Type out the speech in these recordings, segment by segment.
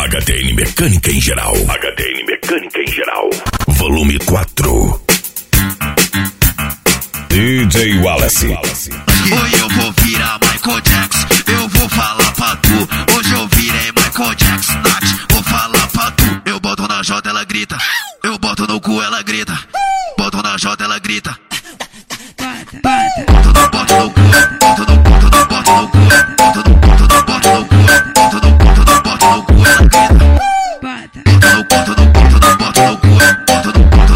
HTN Mecânica em Geral. HTN Mecânica em Geral. Volume 4. DJ Wallace. Hoje eu vou virar Michael Jackson, eu vou falar pra tu. Hoje eu virei Michael Jackson, Nath, vou falar pra tu. Eu boto na J, ela grita. Eu boto no cu, ela grita. Boto na J, ela grita. Boto no cu, boto no cu, boto no cu, boto no cu, boto no cu, boto no cu, ela grita. Boto no cu, boto no cu, boto no cu, boto no cu, boto no cu,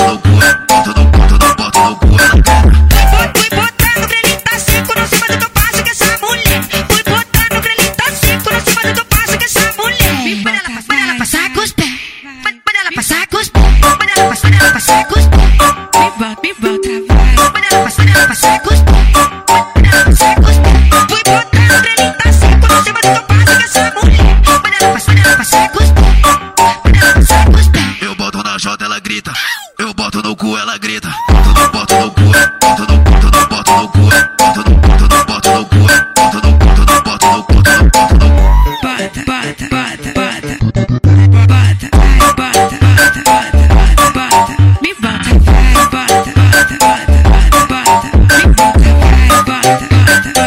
ela grita. Fui botando grelhinho tá 5 no cima do teu passo que essa mulher. Fui botando grelhinho tá 5 no cima do teu passo que essa mulher. Manda ela passar com os pés. Manda ela passar com os pés. Manda ela passar com os pés. Me volta, vai. Manda ela passar com os pés. Manda ela passar com os pés. Fui botando grelhinho tá 5 no cima do teu passo que essa mulher. Manda ela passar com os pés. Manda ela passar com os pés. Eu boto na J, ela grita. Eu boto no cu, ela grita. Boto no cu, boto no cu, boto no cu, boto no cu, boto no cu, boto no cu, boto no cu, boto no cu. Bota, bota, bota, bota. Bota, ai, bota, bota, bota, bota. Me bota, vai, bota, bota, bota, bota. Me bota, vai, bota,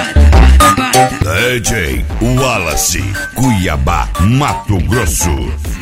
bota, bota, bota. DJ Wallace, Cuiabá, Mato Grosso.